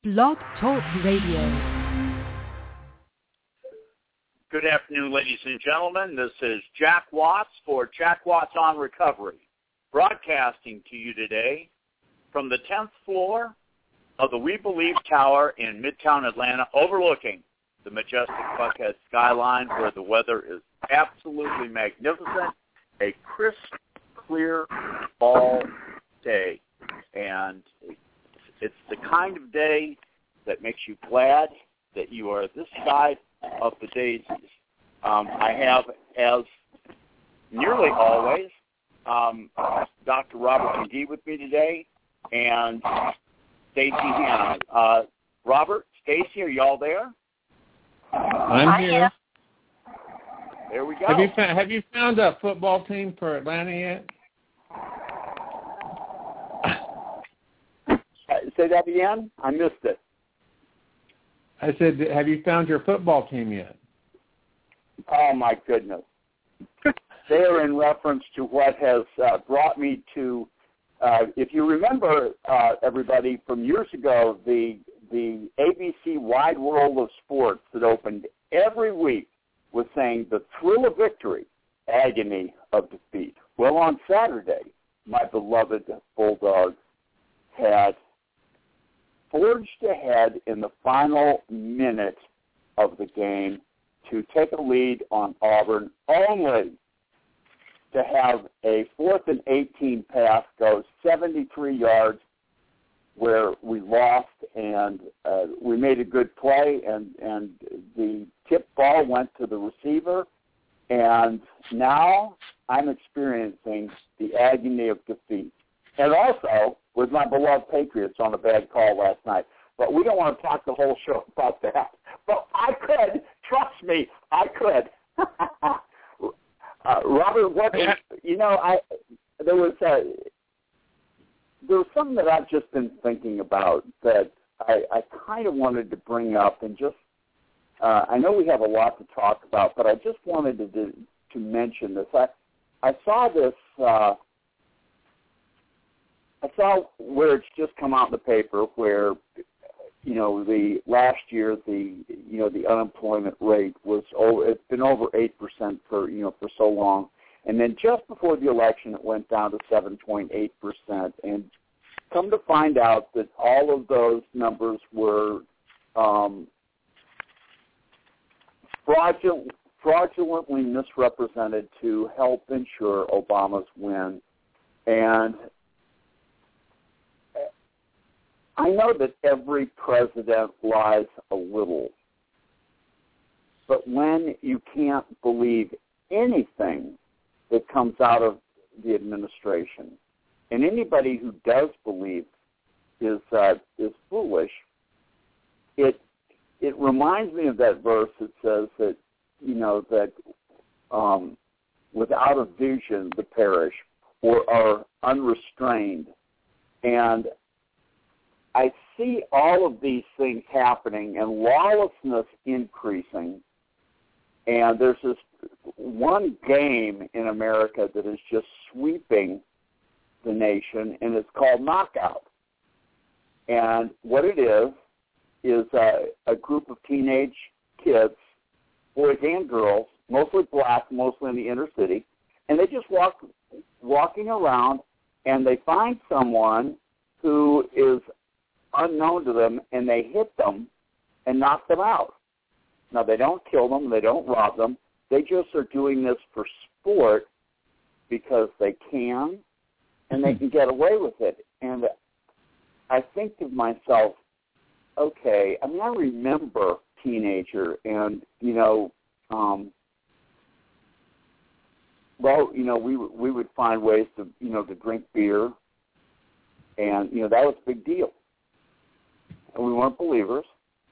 Blog Talk Radio. Good afternoon, ladies and gentlemen. This is Jack Watts for Jack Watts on Recovery, broadcasting to you today from the 10th floor of the We Believe Tower in Midtown Atlanta, overlooking the majestic Buckhead skyline, where the weather is absolutely magnificent, a crisp, clear fall day. And it's the kind of day that makes you glad that you are this side of the daisies. I have, as nearly always, Dr. Robert McGee with me today, and Stacy Hanna. Robert, Stacy, are y'all there? I'm here. There we go. Have you found a football team for Atlanta yet? Say that again? I missed it. I said, have you found your football team yet? Oh, my goodness. They are in reference to what has brought me to, if you remember, everybody, from years ago, the ABC Wide World of Sports that opened every week was saying the thrill of victory, agony of defeat. Well, on Saturday, my beloved Bulldogs had forged ahead in the final minute of the game to take a lead on Auburn, only to have a 4th and 18 pass go 73 yards where we lost, and we made a good play, and the tip ball went to the receiver, and now I'm experiencing the agony of defeat. And also with my beloved Patriots on a bad call last night. But we don't want to talk the whole show about that. But I could. Trust me, I could. Robert, there was something that I've just been thinking about that I kind of wanted to bring up, and just I know we have a lot to talk about, but I just wanted to mention this. I saw this. I saw where it's just come out in the paper where, the last year the unemployment rate was it's been over 8% for so long, and then just before the election it went down to 7.8%, and come to find out that all of those numbers were fraudulently misrepresented to help ensure Obama's win. And I know that every president lies a little, but when you can't believe anything that comes out of the administration, and anybody who does believe is foolish, it reminds me of that verse that says that without a vision the perish or are unrestrained. And I see all of these things happening and lawlessness increasing, and there's this one game in America that is just sweeping the nation, and it's called Knockout. And what it is a group of teenage kids, boys and girls, mostly black, mostly in the inner city, and they just walking around, and they find someone who is unknown to them, and they hit them and knock them out. Now, they don't kill them, they don't rob them, they just are doing this for sport because they can, and they can get away with it. And I think to myself, okay, I remember teenager, and, we would find ways to drink beer, and, that was a big deal. And we weren't believers.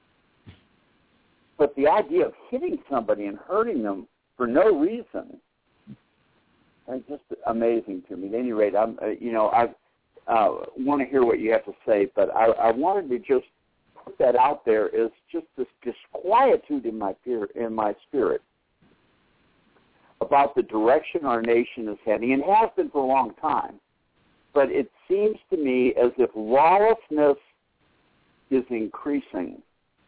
But the idea of hitting somebody and hurting them for no reason is just amazing to me. At any rate, I want to hear what you have to say, but I wanted to just put that out there as just this disquietude in my spirit about the direction our nation is heading, and has been for a long time. But it seems to me as if lawlessness is increasing.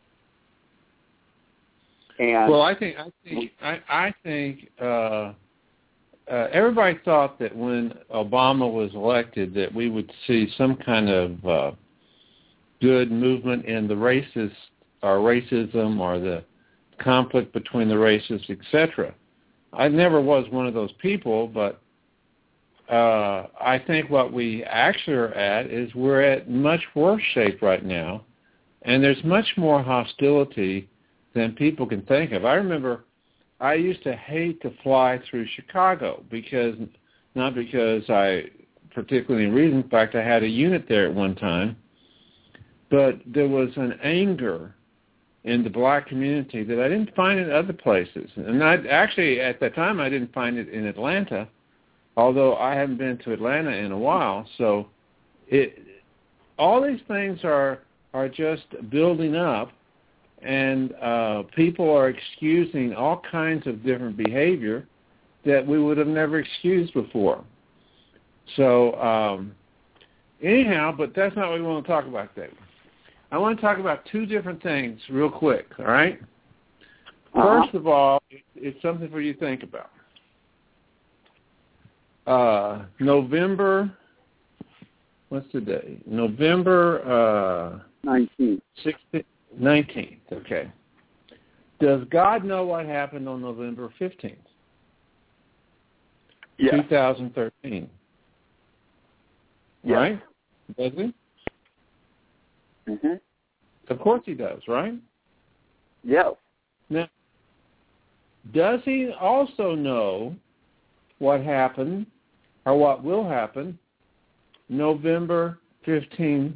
And well, I think everybody thought that when Obama was elected that we would see some kind of good movement in the racism or the conflict between the races, etc. I never was one of those people, but I think what we actually are at is we're at much worse shape right now, and there's much more hostility than people can think of. I remember I used to hate to fly through Chicago not because I particularly reason. In fact, I had a unit there at one time, but there was an anger in the black community that I didn't find in other places. And actually, at that time, I didn't find it in Atlanta, although I haven't been to Atlanta in a while. So all these things are just building up, and people are excusing all kinds of different behavior that we would have never excused before. So anyhow, but that's not what we want to talk about today. I want to talk about two different things real quick, all right? First of all, it's something for you to think about. November, what's the day? November 19th. 19th, okay. Does God know what happened on November 15th? Yes. 2013. Yes. Right? Does he? Mm-hmm. Of course he does, right? Yes. Now, does he also know what happened or what will happen November 15,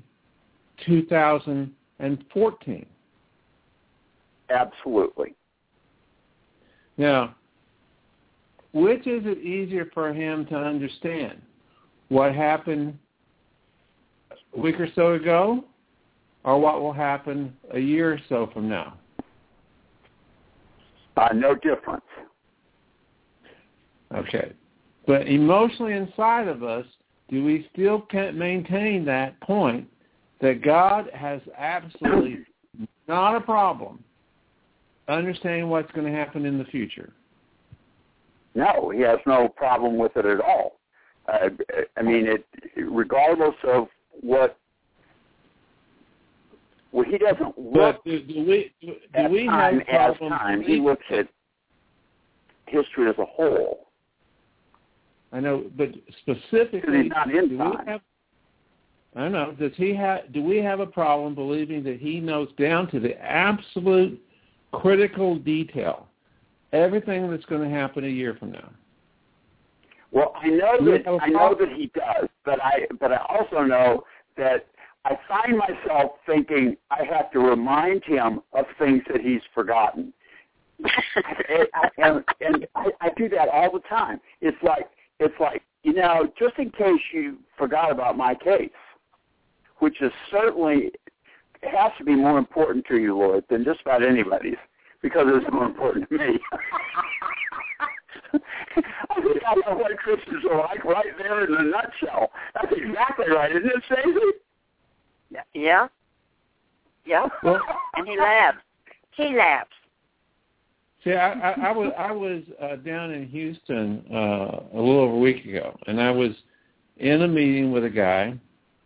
2014? Absolutely. Now, which is it easier for him to understand? What happened a week or so ago, or what will happen a year or so from now? No difference. Okay. But emotionally inside of us, do we still can't maintain that point that God has absolutely not a problem understanding what's going to happen in the future? No, he has no problem with it at all. I mean, regardless of what he doesn't look do we have a problem? time. He looks at history as a whole. I know, but specifically, he's not in time. I know. Do we have a problem believing that he knows down to the absolute critical detail everything that's going to happen a year from now? Well, I know that he does, but I also know that I find myself thinking I have to remind him of things that he's forgotten, and I do that all the time. It's like just in case you forgot about my case, which is certainly has to be more important to you, Lloyd, than just about anybody's, because it's more important to me. I think I know what Christians are like right there in a nutshell. That's exactly right, isn't it, Stacey? Yeah. Yeah. Well, and he laughs. See, I was down in Houston a little over a week ago, and I was in a meeting with a guy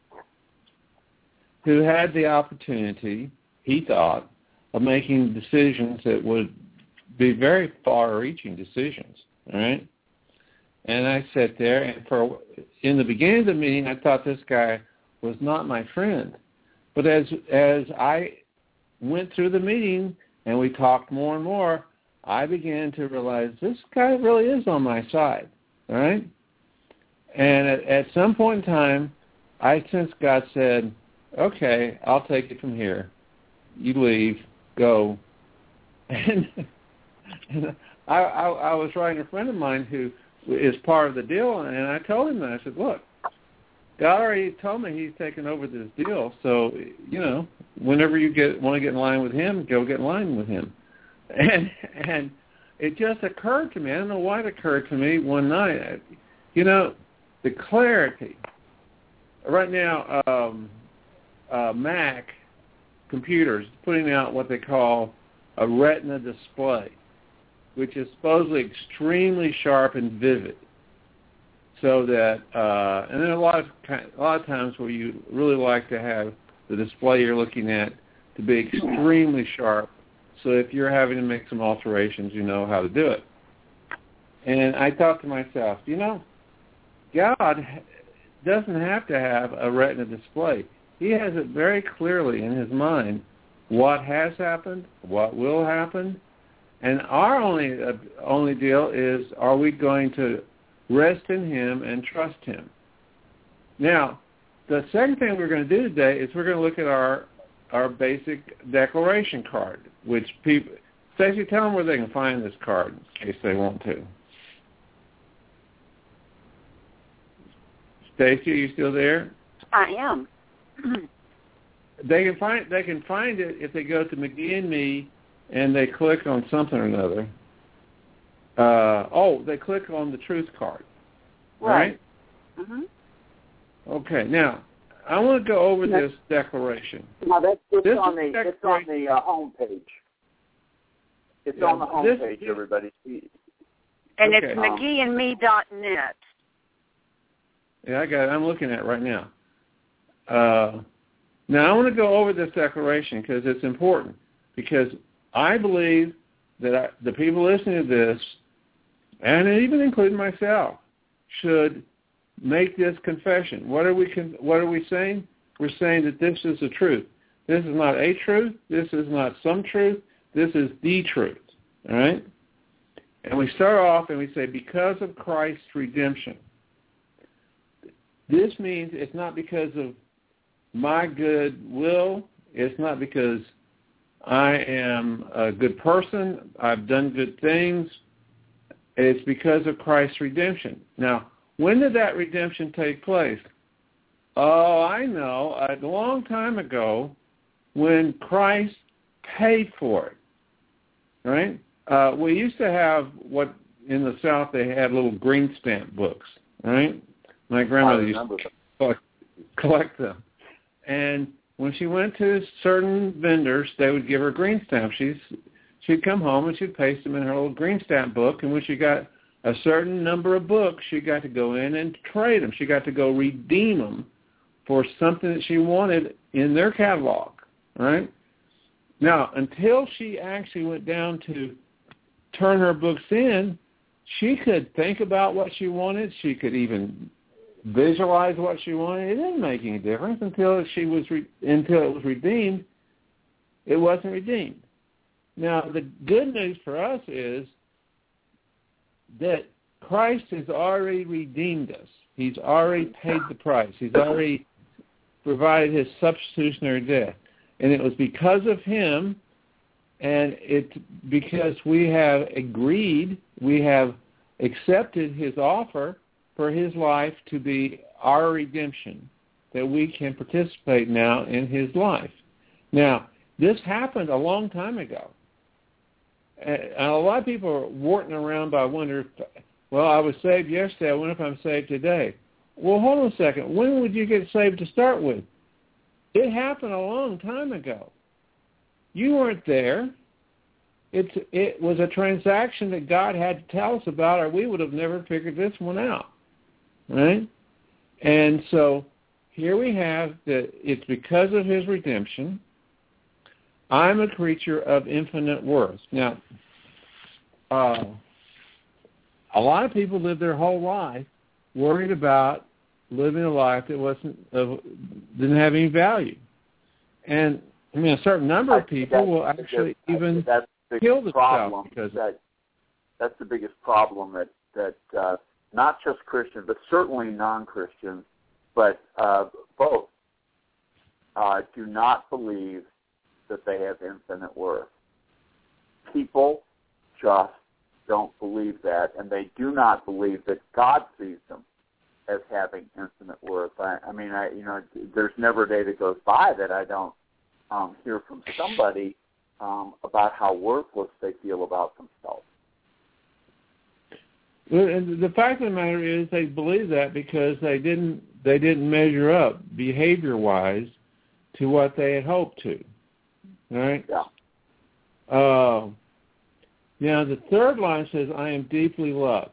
who had the opportunity, he thought, of making decisions that would be very far-reaching decisions, all right? And I sat there, and in the beginning of the meeting, I thought this guy was not my friend. But as I went through the meeting and we talked more and more, I began to realize this guy really is on my side, all right? And at some point in time, I sensed God said, okay, I'll take it from here. You leave, go. And I was writing a friend of mine who is part of the deal, and I told him that. I said, look, God already told me he's taking over this deal, so, whenever you want to get in line with him, go get in line with him. And it just occurred to me, I don't know why it occurred to me one night, the clarity. Right now, Mac computers putting out what they call a retina display, which is supposedly extremely sharp and vivid. So that, and then a lot of times where you really like to have the display you're looking at to be extremely sharp. So if you're having to make some alterations, you know how to do it. And I thought to myself, God doesn't have to have a retina display. He has it very clearly in his mind what has happened, what will happen, and our only deal is, are we going to rest in him and trust him? Now, the second thing we're going to do today is we're going to look at our basic declaration card, which people... Stacey, tell them where they can find this card in case they want to. Stacey, are you still there? I am. They can find it if they go to McGee and Me and they click on something or another. They click on the truth card. Right? Mm-hmm. Okay. Now, I want to go over this declaration. No, it's on the home page. It's on the home page, everybody. And it's McGeeandme.net. Yeah, I got it. I'm looking at it right now. Now, I want to go over this declaration because it's important. Because I believe that the people listening to this, and even including myself, should make this confession. What are we saying? We're saying that this is the truth. This is not a truth. This is not some truth. This is the truth. All right? And we start off and we say, because of Christ's redemption. This means it's not because of my good will. It's not because I am a good person. I've done good things. It's because of Christ's redemption. Now, when did that redemption take place? Oh, I know. A long time ago when Christ paid for it. Right? We used to have what in the South they had little green stamp books. Right? My grandmother used to collect them. And when she went to certain vendors, they would give her green stamps. She'd come home and she'd paste them in her little green stamp book. And when she got a certain number of books, she got to go in and trade them. She got to go redeem them for something that she wanted in their catalog. Right? Now, until she actually went down to turn her books in, she could think about what she wanted. She could even visualize what she wanted. It didn't make any difference until it was redeemed. It wasn't redeemed. Now, the good news for us is that Christ has already redeemed us. He's already paid the price. He's already provided his substitutionary death. And it was because of him, and it's because we have agreed, we have accepted his offer for his life to be our redemption, that we can participate now in his life. Now, this happened a long time ago. And a lot of people are warting around by wonder, well, I was saved yesterday, I wonder if I'm saved today. Well, hold on a second. When would you get saved to start with? It happened a long time ago. You weren't there. It was a transaction that God had to tell us about, or we would have never figured this one out. Right? And so here we have that it's because of his redemption. I'm a creature of infinite worth. Now, a lot of people live their whole life worried about living a life that didn't have any value. And I mean, a certain number of people will actually even kill themselves because that's the biggest problem that not just Christians, but certainly non-Christians, but both do not believe that they have infinite worth. People just don't believe that, and they do not believe that God sees them as having infinite worth. I mean, there's never a day that goes by that I don't hear from somebody about how worthless they feel about themselves. And the fact of the matter is, they believe that because they didn't measure up behavior-wise to what they had hoped to. All right? Yeah. Now, the third line says, I am deeply loved.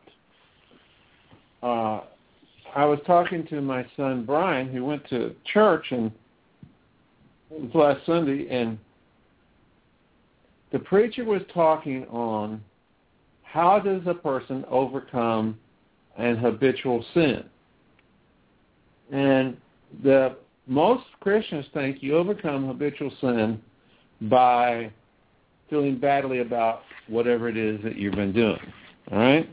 I was talking to my son, Brian, who went to church and it was last Sunday, and the preacher was talking on how does a person overcome an habitual sin. And most Christians think you overcome habitual sin by feeling badly about whatever it is that you've been doing. All right?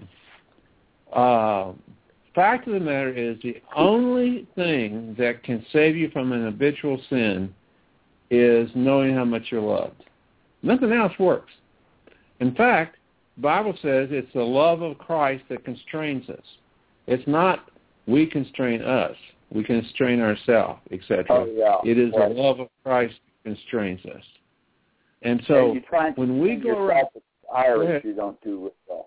Fact of the matter is the only thing that can save you from an habitual sin is knowing how much you're loved. Nothing else works. In fact, the Bible says it's the love of Christ that constrains us. It's not we constrain us. We constrain ourselves, etc. Oh, yeah. It is the love of Christ that constrains us. And so when we go around... Irish, you don't do it well.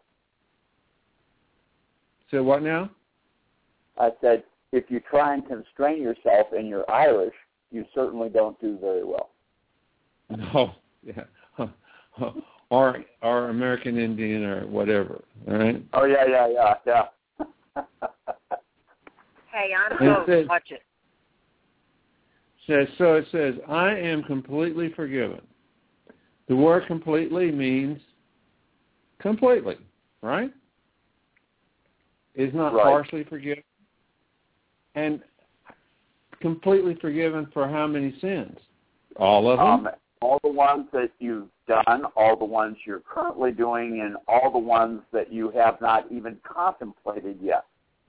So what now? I said, if you try and constrain yourself and you're Irish, you certainly don't do very well. No, yeah. Or American Indian or whatever, all right? Oh, yeah. Hey, I'm so watch it. So it says, I am completely forgiven. The word completely means completely, right? It's not partially forgiven. And completely forgiven for how many sins? All of them? All the ones that you've done, all the ones you're currently doing, and all the ones that you have not even contemplated yet.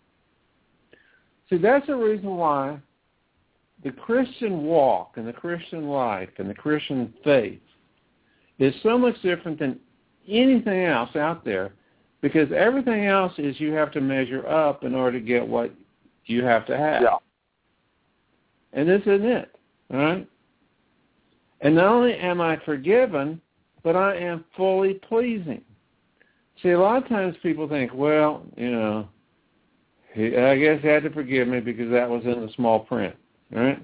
See, that's the reason why the Christian walk and the Christian life and the Christian faith is so much different than anything else out there, because everything else is you have to measure up in order to get what you have to have. Yeah. And this isn't it, all right? And not only am I forgiven, but I am fully pleasing. See, a lot of times people think, well, I guess he had to forgive me because that was in the small print, right?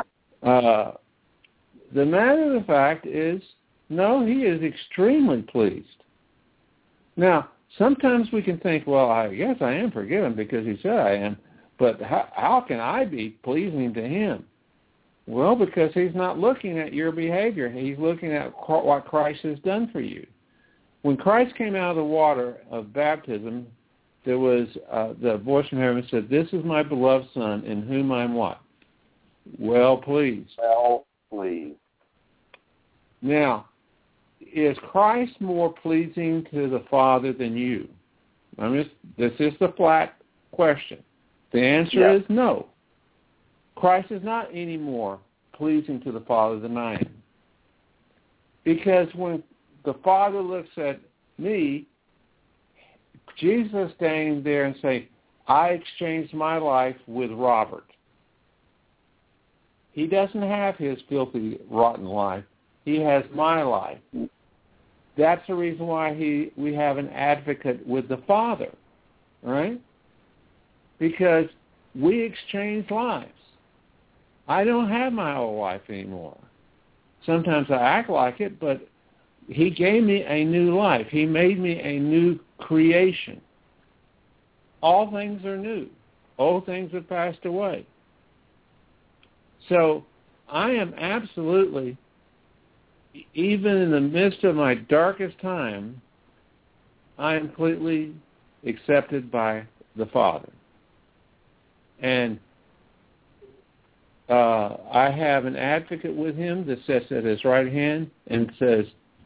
The matter of the fact is, no, he is extremely pleased. Now, sometimes we can think, well, I guess I am forgiven because he said I am, but how can I be pleasing to him? Well, because he's not looking at your behavior. He's looking at what Christ has done for you. When Christ came out of the water of baptism, there was the voice from heaven said, this is my beloved Son, in whom I'm what? Well pleased. Well pleased. Now, is Christ more pleasing to the Father than you? This is the flat question. The answer is no. Christ is not any more pleasing to the Father than I am. Because when the Father looks at me, Jesus is standing there and saying, I exchanged my life with Robert. He doesn't have his filthy, rotten life. He has my life. That's the reason why we have an advocate with the Father, right? Because we exchange lives. I don't have my old life anymore. Sometimes I act like it, but he gave me a new life. He made me a new creation. All things are new. Old things have passed away. So I am absolutely, even in the midst of my darkest time, I am completely accepted by the Father. And I have an advocate with him that sits at his right hand and says,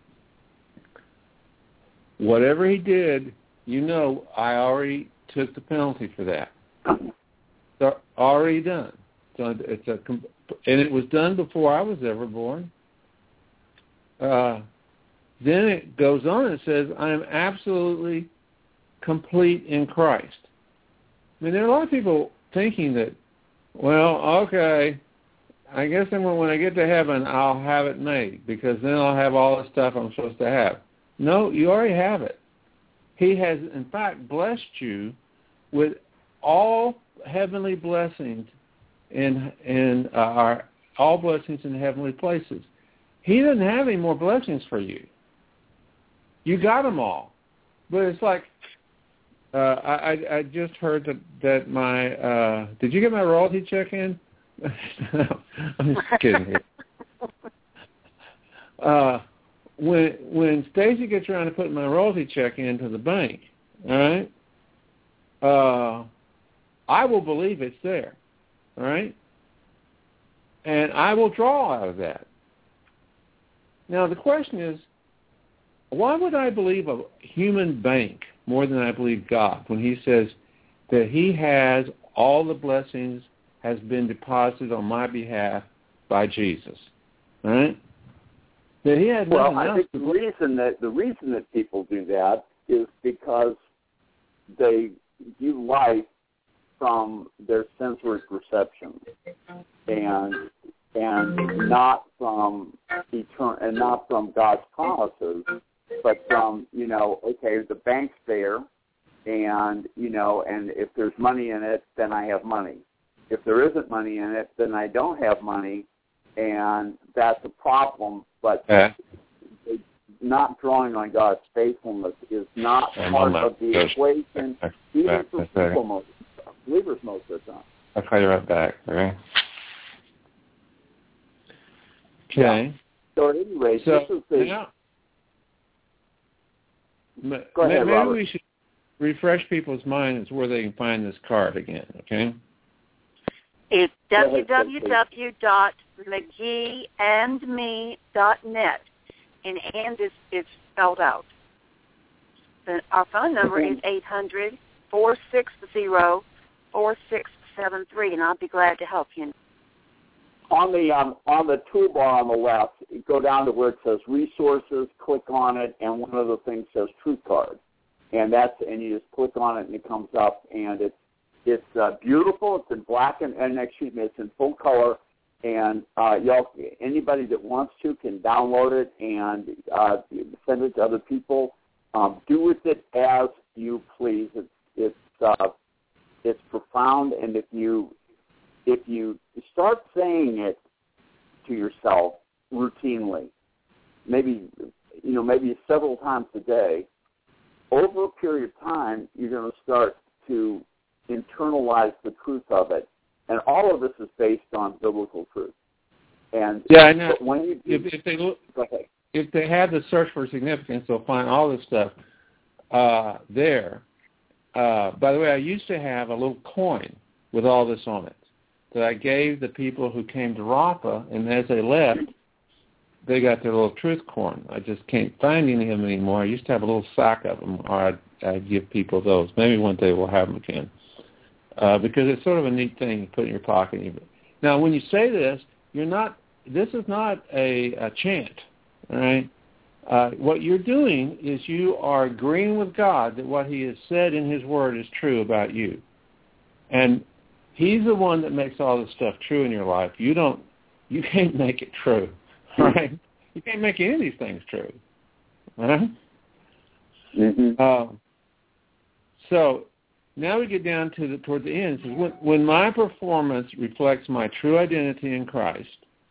whatever he did, I already took the penalty for that. It's already done. So and it was done before I was ever born. Then it goes on and says, I am absolutely complete in Christ. There are a lot of people thinking that, well, okay, I guess then when I get to heaven, I'll have it made because then I'll have all the stuff I'm supposed to have. No, you already have it. He has, in fact, blessed you with all heavenly blessings all blessings in heavenly places. he doesn't have any more blessings for you. You got them all. But it's like, I just heard that my, did you get my royalty check in? No, I'm just kidding here. When Stacy gets around to putting my royalty check into the bank, all right, I will believe it's there, all right, and I will draw out of that. Now the question is, why would I believe a human bank more than I believe God when he says that he has all the blessings has been deposited on my behalf by Jesus, all right? That he had nothing else. I think the reason that people do that is because they view life from their sensory perception, and not from God's promises, but from, okay, the bank's there, and and if there's money in it, then I have money. If there isn't money in it, then I don't have money, and that's a problem. But not drawing on God's faithfulness is not part of the equation, even for people most of the time, believers most of the time. I'll call you right back, okay? Okay. Yeah. So at any rate, this is the... Go ahead, maybe Robert. we should refresh people's minds where they can find this card again, okay? It's www.mcgeeandme.net, and is spelled out. Our phone number is 800-460-4673, and I'll be glad to help you. On the toolbar on the left, go down to where it says Resources, click on it, and one of the things says Truth Card, and you just click on it and it comes up, and it's beautiful. It's in black and excuse me, it's in full color, and anybody that wants to can download it and send it to other people. Do with it as you please. It's profound, and if you start saying it to yourself routinely, maybe several times a day, over a period of time, you're going to start to internalize the truth of it. And all of this is based on biblical truth. And yeah, I know. When you do, if they have the search for significance, they'll find all this stuff there. By the way, I used to have a little coin with all this on it that I gave the people who came to Rapa, and as they left, they got their little truth coin. I just can't find any of them anymore. I used to have a little sack of them, or I'd give people those. Maybe one day we'll have them again. Because it's sort of a neat thing you put in your pocket. Now, when you say this, this is not a chant, all right? What you're doing is you are agreeing with God that what he has said in his word is true about you. And he's the one that makes all this stuff true in your life. You can't make it true, right? You can't make any of these things true, right? Mm-hmm. So now we get down to toward the end. It says, when my performance reflects my true identity in Christ,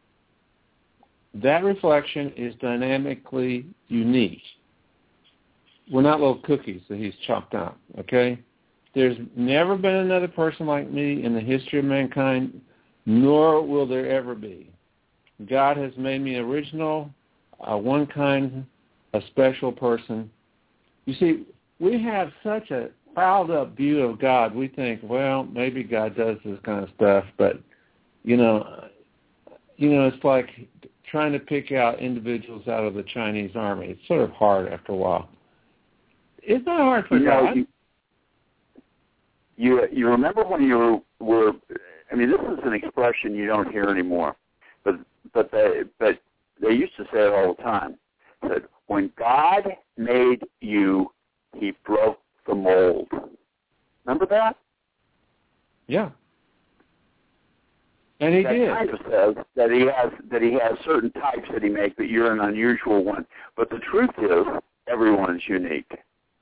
that reflection is dynamically unique. We're not little cookies that he's chopped up, okay? There's never been another person like me in the history of mankind, nor will there ever be. God has made me original, one kind, a special person. You see, we have such a piled up view of God. We think, well, maybe God does this kind of stuff, but it's like trying to pick out individuals out of the Chinese army. It's sort of hard after a while. It's not hard for God. You remember when you were I mean, this is an expression you don't hear anymore, but they used to say it all the time. That when God made you, he broke the mold. Remember that? Yeah. And he did. That kind of says that he has certain types that he makes, but you're an unusual one. But the truth is, everyone is unique.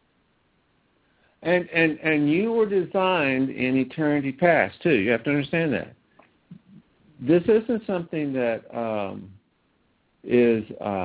And you were designed in eternity past too. You have to understand that. This isn't something that is,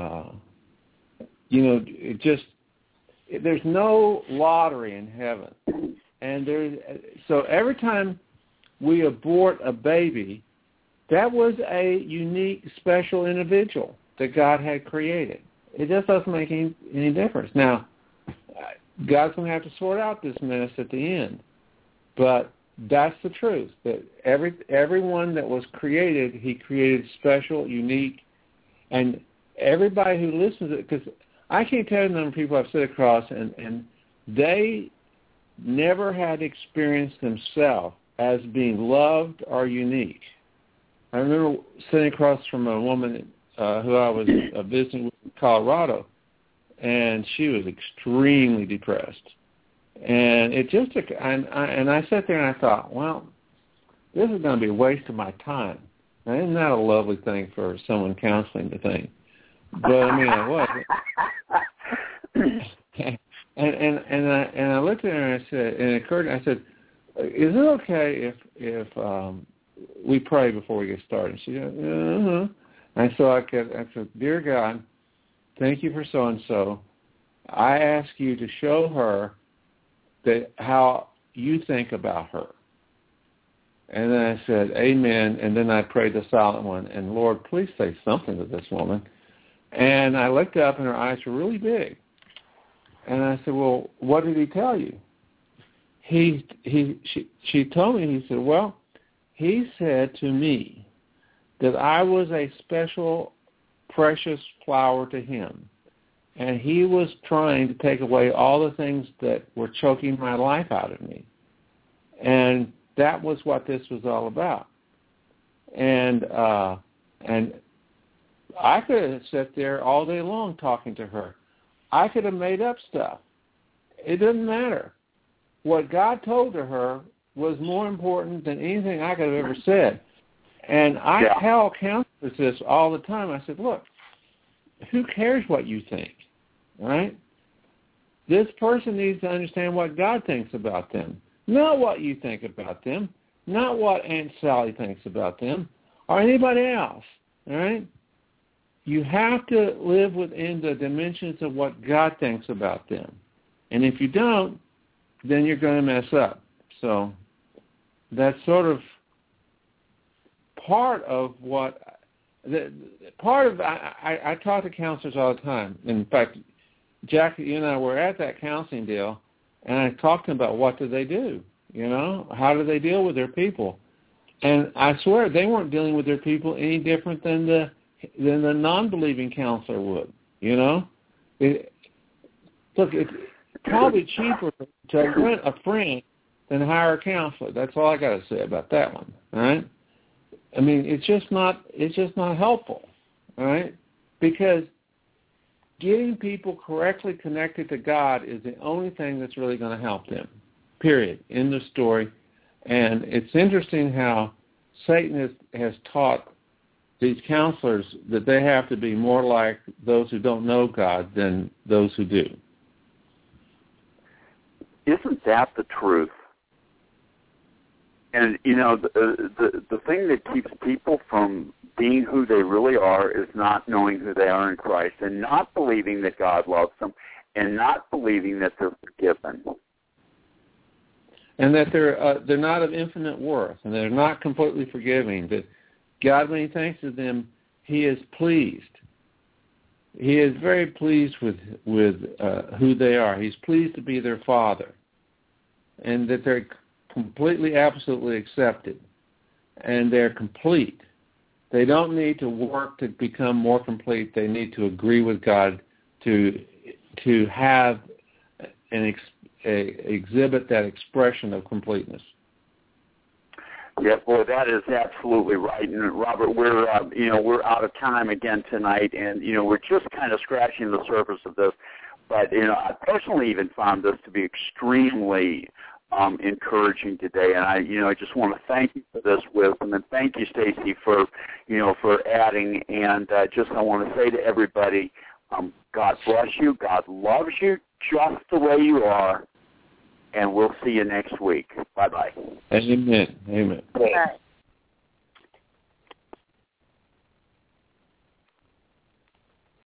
there's no lottery in heaven. And so every time we abort a baby, that was a unique, special individual that God had created. It just doesn't make any difference. Now, God's going to have to sort out this mess at the end. But that's the truth, that everyone that was created, he created special, unique, and everybody who listens to it, because I can't tell you the number of people I've sit across, and they never had experienced themselves as being loved or unique. I remember sitting across from a woman who I was visiting with in Colorado, and she was extremely depressed. And it just took, and I sat there and I thought, well, this is going to be a waste of my time. Now, isn't that a lovely thing for someone counseling to think? But I mean, it was. and I looked at her and I said, and it occurred, I said, is it okay if we pray before we get started? She said, uh-huh. And so I said, dear God, thank you for so-and-so. I ask you to show her that how you think about her. And then I said, amen, and then I prayed the silent one, and Lord, please say something to this woman. And I looked up, and her eyes were really big. And I said, well, what did he tell you? She told me, he said, well, he said to me that I was a special, precious flower to him. And he was trying to take away all the things that were choking my life out of me. And that was what this was all about. And I could have sat there all day long talking to her. I could have made up stuff. It doesn't matter. What God told to her was more important than anything I could have ever said. And I tell counselors this all the time. I said, look, who cares what you think, right? This person needs to understand what God thinks about them, not what you think about them, not what Aunt Sally thinks about them or anybody else, all right? You have to live within the dimensions of what God thinks about them. And if you don't, then you're going to mess up. So that's sort of part of what I talk to counselors all the time. In fact, Jackie, you and I were at that counseling deal, and I talked to them about what do they do, how do they deal with their people. And I swear they weren't dealing with their people any different than the non-believing counselor would, Look, it's probably cheaper to rent a friend than hire a counselor. That's all I got to say about that one, all right? I mean, it's just not helpful, all right? Because getting people correctly connected to God is the only thing that's really going to help them, period, in the story. And it's interesting how Satan has taught these counselors that they have to be more like those who don't know God than those who do. Isn't that the truth? And, the thing that keeps people from being who they really are is not knowing who they are in Christ and not believing that God loves them and not believing that they're forgiven. And that they're not of infinite worth and they're not completely forgiving. That God, when he thinks of them, he is pleased. He is very pleased with who they are. He's pleased to be their father. And that they're completely, absolutely accepted. And they're complete. They don't need to work to become more complete. They need to agree with God to have exhibit that expression of completeness. Yeah, boy, that is absolutely right. And Robert, we're out of time again tonight, and we're just kind of scratching the surface of this. But I personally even found this to be extremely encouraging today, and I just want to thank you for this wisdom, and thank you, Stacy, for adding. And I want to say to everybody, God bless you. God loves you just the way you are. And we'll see you next week. Bye-bye. Amen. Amen. Bye.